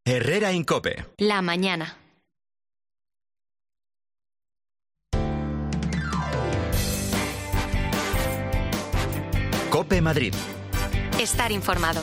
Herrera en COPE. La mañana. COPE Madrid. Estar informado.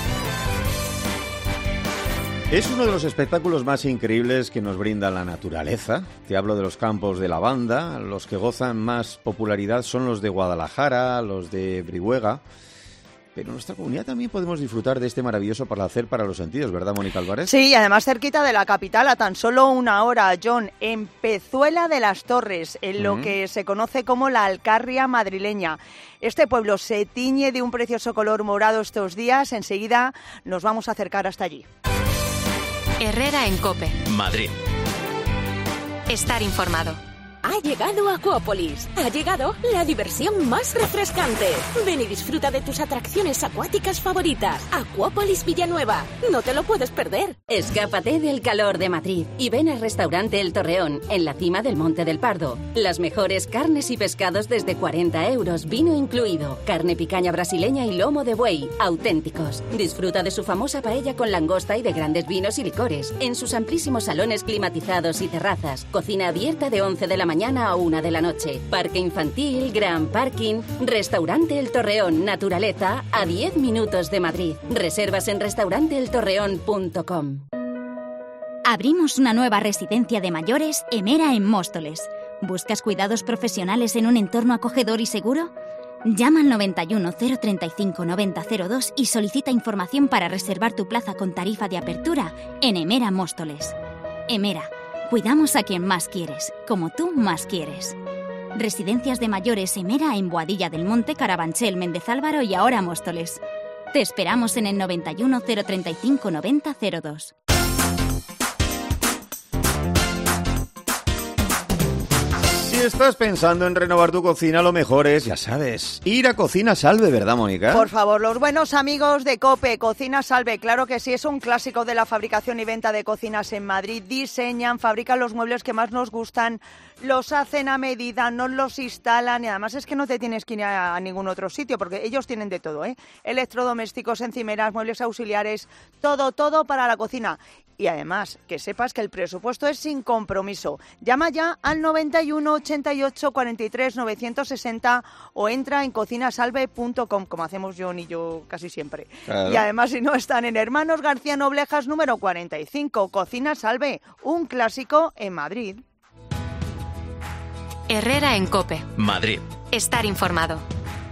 Es uno de los espectáculos más increíbles que nos brinda la naturaleza. Te hablo de los campos de lavanda. Los que gozan más popularidad son los de Guadalajara, los de Brihuega. Pero en nuestra comunidad también podemos disfrutar de este maravilloso placer para los sentidos, ¿verdad, Mónica Álvarez? Sí, y además cerquita de la capital, a tan solo una hora, John, en Pezuela de las Torres, en lo que se conoce como la Alcarria madrileña. Este pueblo se tiñe de un precioso color morado estos días. Enseguida nos vamos a acercar hasta allí. Herrera en COPE. Madrid. Estar informado. Ha llegado Acuópolis. Ha llegado la diversión más refrescante. Ven y disfruta de tus atracciones acuáticas favoritas. Acuópolis Villanueva. No te lo puedes perder. Escápate del calor de Madrid y ven al restaurante El Torreón, en la cima del Monte del Pardo. Las mejores carnes y pescados desde 40 €, vino incluido. Carne picaña brasileña y lomo de buey, auténticos. Disfruta de su famosa paella con langosta y de grandes vinos y licores. En sus amplísimos salones climatizados y terrazas. Cocina abierta de 11 de la mañana a 1 de la noche. Parque infantil, gran parking, restaurante El Torreón, naturaleza, a 10 minutos de Madrid. Reservas en restauranteeltorreón.com. Abrimos una nueva residencia de mayores, Emera, en Móstoles. ¿Buscas cuidados profesionales en un entorno acogedor y seguro? Llama al 91 035 9002 y solicita información para reservar tu plaza con tarifa de apertura en Emera Móstoles. Emera. Cuidamos a quien más quieres, como tú más quieres. Residencias de mayores Emera en Boadilla del Monte, Carabanchel, Méndez Álvaro y ahora Móstoles. Te esperamos en el 91 035 9002. Si estás pensando en renovar tu cocina, lo mejor es, ya sabes, ir a Cocina Salve, ¿verdad, Mónica? Por favor, los buenos amigos de COPE, Cocina Salve, claro que sí, es un clásico de la fabricación y venta de cocinas en Madrid. Diseñan, fabrican los muebles que más nos gustan, los hacen a medida, nos los instalan y además es que no te tienes que ir a ningún otro sitio porque ellos tienen de todo, ¿eh? Electrodomésticos, encimeras, muebles auxiliares, todo para la cocina. Y además, que sepas que el presupuesto es sin compromiso. Llama ya al 91 88 43 960 o entra en cocinasalve.com, como hacemos John y yo casi siempre. Claro. Y además, si no, están en Hermanos García Noblejas número 45, Cocina Salve, un clásico en Madrid. Herrera en COPE. Madrid. Estar informado.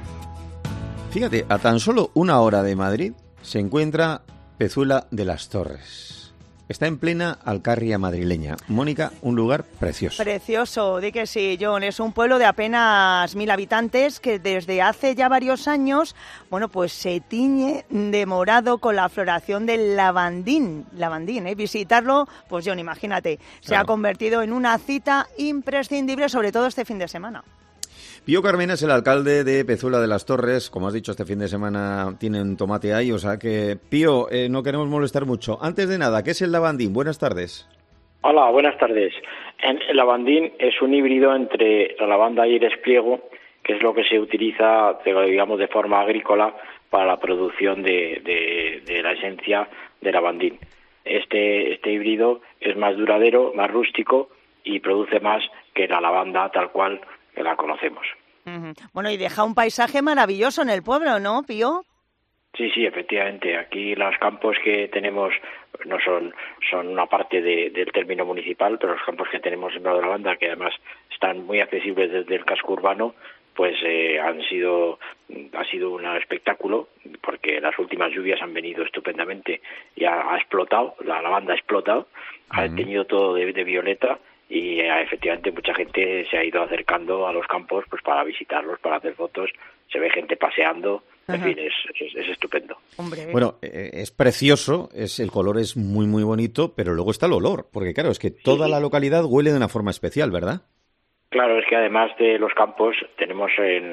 Fíjate, a tan solo una hora de Madrid se encuentra Pezuela de las Torres. Está en plena Alcarria madrileña. Mónica, un lugar precioso. Precioso, di que sí, John. Es un pueblo de apenas 1000 habitantes que desde hace ya varios años, bueno, pues se tiñe de morado con la floración del lavandín, ¿eh? Visitarlo, pues John, imagínate, se ha convertido en una cita imprescindible, sobre todo este fin de semana. Pío Carmena es el alcalde de Pezuela de las Torres. Como has dicho, este fin de semana tienen tomate ahí, o sea que, Pío, no queremos molestar mucho. Antes de nada, ¿qué es el lavandín? Buenas tardes. Hola, buenas tardes. El lavandín es un híbrido entre la lavanda y el espliego, que es lo que se utiliza, digamos, de forma agrícola para la producción de la esencia de lavandín. Este híbrido es más duradero, más rústico y produce más que la lavanda tal cual que la conocemos. Bueno, y deja un paisaje maravilloso en el pueblo, ¿no, Pío? Sí, efectivamente. Aquí los campos que tenemos no son una parte del término municipal, pero los campos que tenemos en Prado de la Banda, que además están muy accesibles desde el casco urbano, pues ha sido un espectáculo, porque las últimas lluvias han venido estupendamente y ha explotado, la lavanda ha explotado, ha teñido todo de violeta. Y efectivamente mucha gente se ha ido acercando a los campos pues para visitarlos, para hacer fotos, se ve gente paseando, en fin, es estupendo. Hombre. Bueno, es precioso, el color es muy muy bonito, pero luego está el olor, porque claro, es que toda la localidad huele de una forma especial, ¿verdad? Claro, es que además de los campos tenemos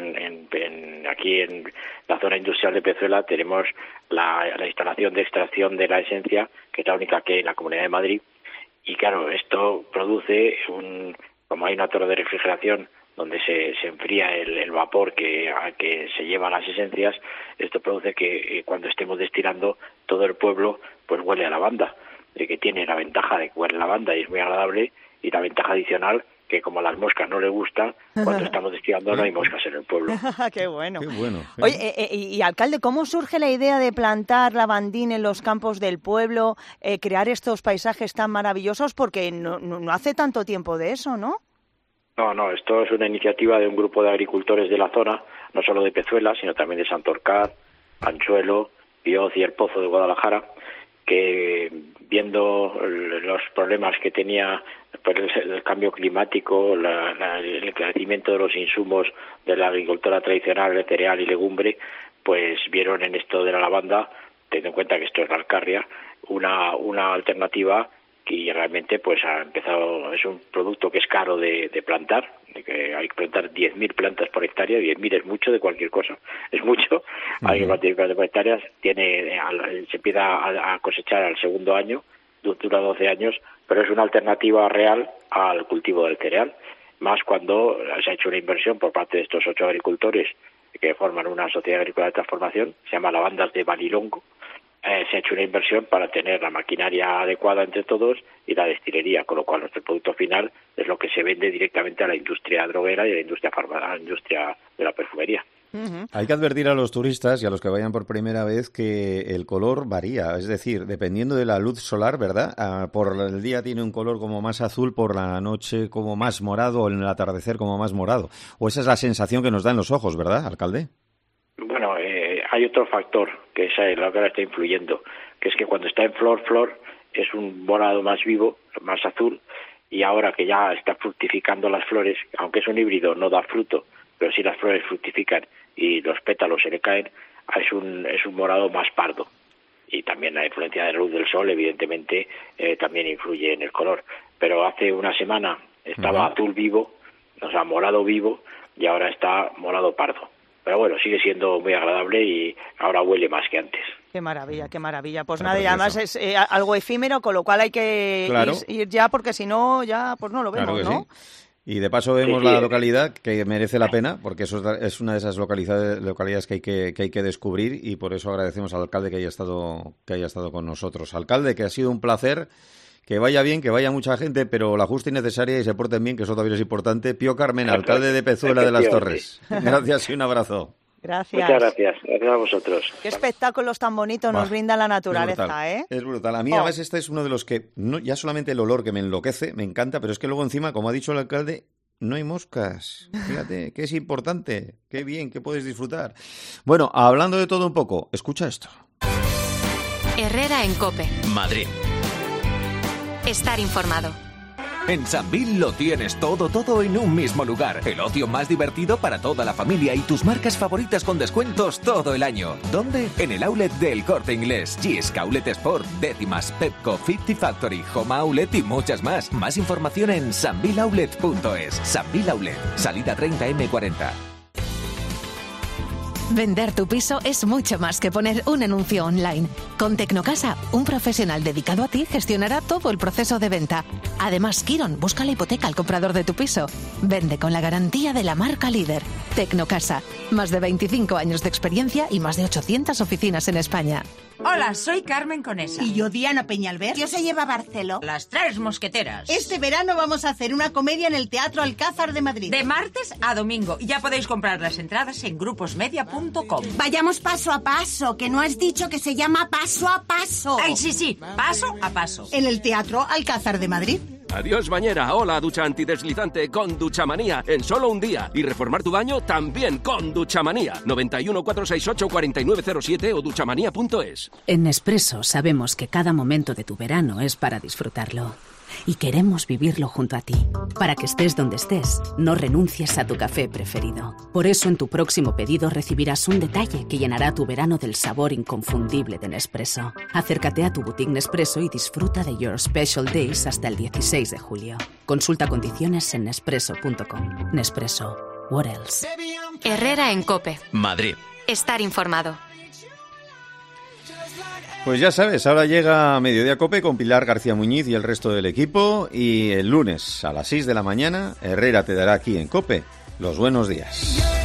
aquí en la zona industrial de Pezuela tenemos la instalación de extracción de la esencia, que es la única que hay en la Comunidad de Madrid. Y claro, esto produce como hay una torre de refrigeración donde se enfría el vapor que se lleva a las esencias, esto produce que cuando estemos destilando todo el pueblo pues huele a lavanda. que tiene la ventaja de comer lavanda y es muy agradable, y la ventaja adicional que como a las moscas no le gusta, cuando estamos destilando no hay moscas en el pueblo. Qué bueno. Qué bueno. Oye, y alcalde, ¿cómo surge la idea de plantar lavandín en los campos del pueblo, crear estos paisajes tan maravillosos? Porque no hace tanto tiempo de eso, ¿no? No, esto es una iniciativa de un grupo de agricultores de la zona, no solo de Pezuela, sino también de Santorcaz, Anchuelo, Bioz y El Pozo de Guadalajara, que viendo los problemas que tenía pues, el cambio climático, el crecimiento de los insumos de la agricultura tradicional de cereal y legumbre, pues vieron en esto de la lavanda, teniendo en cuenta que esto es la alcarria, una alternativa que realmente pues ha empezado, es un producto que es caro de plantar, de que hay que plantar 10.000 plantas por hectárea, 10.000 es mucho de cualquier cosa, es mucho, hay que plantar 10.000 plantas por hectárea, se empieza a cosechar al segundo año, dura 12 años, pero es una alternativa real al cultivo del cereal, más cuando se ha hecho una inversión por parte de estos 8 agricultores que forman una sociedad agrícola de transformación, se llama Lavandas de Valilongo. Se ha hecho una inversión para tener la maquinaria adecuada entre todos y la destilería, con lo cual nuestro producto final es lo que se vende directamente a la industria droguera y a la industria de la perfumería. Hay que advertir a los turistas y a los que vayan por primera vez que el color varía, es decir, dependiendo de la luz solar, ¿verdad? Por el día tiene un color como más azul, por la noche como más morado o en el atardecer como más morado. O esa es la sensación que nos da en los ojos, ¿verdad, alcalde? Bueno, hay otro factor que es lo que ahora está influyendo, que es que cuando está en flor es un morado más vivo, más azul, y ahora que ya está fructificando las flores, aunque es un híbrido, no da fruto, pero sí las flores fructifican y los pétalos se le caen, es un morado más pardo. Y también la influencia de la luz del sol, evidentemente, también influye en el color. Pero hace una semana estaba azul vivo, o sea, morado vivo, y ahora está morado pardo. Pero bueno, sigue siendo muy agradable y ahora huele más que antes. Qué maravilla, qué maravilla. Pues nada, y además es algo efímero, con lo cual hay que ir ya, porque si no, ya pues no lo vemos, ¿no? Sí. Y de paso vemos la localidad que merece la pena, porque eso es una de esas localidades que hay que descubrir, y por eso agradecemos al alcalde que haya estado con nosotros. Alcalde, que ha sido un placer. Que vaya bien, que vaya mucha gente, pero la justa y necesaria, y se porten bien, que eso también es importante. Pío Carmena, alcalde de Pezuela de las Torres. Gracias y un abrazo. Gracias. Muchas gracias. Gracias a vosotros. Qué espectáculos tan bonitos nos brinda la naturaleza, es brutal. A mí, además, este es uno de los que, ya solamente el olor que me enloquece, me encanta, pero es que luego encima, como ha dicho el alcalde, no hay moscas. Fíjate, que es importante. Qué bien, que puedes disfrutar. Bueno, hablando de todo un poco, escucha esto. Herrera en COPE. Madrid. Estar informado. En Sambil lo tienes todo en un mismo lugar. El ocio más divertido para toda la familia y tus marcas favoritas con descuentos todo el año. ¿Dónde? En el outlet del Corte Inglés, Gisca, Outlet Sport, Décimas, Pepco, 50 Factory, Home Outlet y muchas más. Más información en sambiloutlet.es. Sambil Outlet, salida 30M40. Vender tu piso es mucho más que poner un anuncio online. Con Tecnocasa, un profesional dedicado a ti gestionará todo el proceso de venta. Además, Kiron busca la hipoteca al comprador de tu piso. Vende con la garantía de la marca líder. Tecnocasa, más de 25 años de experiencia y más de 800 oficinas en España. Hola, soy Carmen Conesa. Y yo, Diana Peñalver. ¿Quién se lleva Barceló? Las tres mosqueteras. Este verano vamos a hacer una comedia en el Teatro Alcázar de Madrid. De martes a domingo. Ya podéis comprar las entradas en gruposmedia.com. Vayamos paso a paso, que no has dicho que se llama Paso a Paso. Ay, sí, paso a paso. En el Teatro Alcázar de Madrid. Adiós bañera, hola ducha antideslizante con Duchamanía en solo un día. Y reformar tu baño también con Duchamanía. 91 468 4907 o duchamanía.es. En Nespresso sabemos que cada momento de tu verano es para disfrutarlo. Y queremos vivirlo junto a ti. Para que estés donde estés, no renuncies a tu café preferido. Por eso en tu próximo pedido recibirás un detalle que llenará tu verano del sabor inconfundible de Nespresso. Acércate a tu boutique Nespresso y disfruta de Your Special Days hasta el 16 de julio. Consulta condiciones en nespresso.com. Nespresso. What else? Herrera en COPE. Madrid. Estar informado. Pues ya sabes, ahora llega Mediodía COPE con Pilar García Muñiz y el resto del equipo, y el lunes a las 6 de la mañana Herrera te dará aquí en COPE los buenos días.